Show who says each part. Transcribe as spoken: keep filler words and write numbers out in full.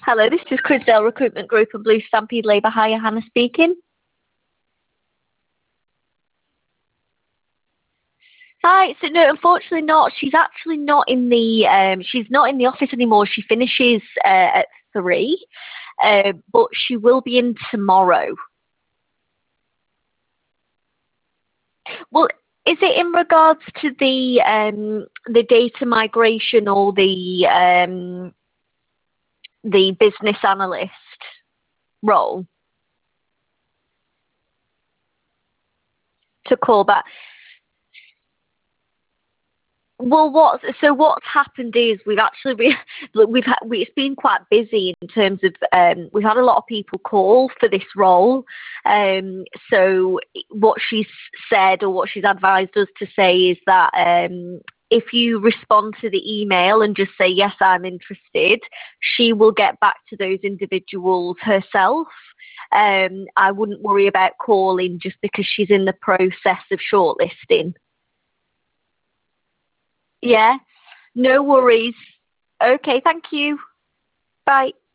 Speaker 1: Hello, this is Crisdale Recruitment Group and Blue Stampede Labour Hire. Hannah speaking. Hi. So no, unfortunately not. She's actually not in the um, she's not in the office anymore. She finishes uh, at three, uh, but she will be in tomorrow. Well, is it in regards to the um, the data migration or the um, the business analyst role to call back? Well, what so what's happened is we've actually been look, we've had we, it's been quite busy in terms of um, we've had a lot of people call for this role. Um, so what she's said or what she's advised us to say is that um, if you respond to the email and just say yes, I'm interested, she will get back to those individuals herself. Um, I wouldn't worry about calling just because she's in the process of shortlisting. Yeah, no worries. Okay, thank you. Bye.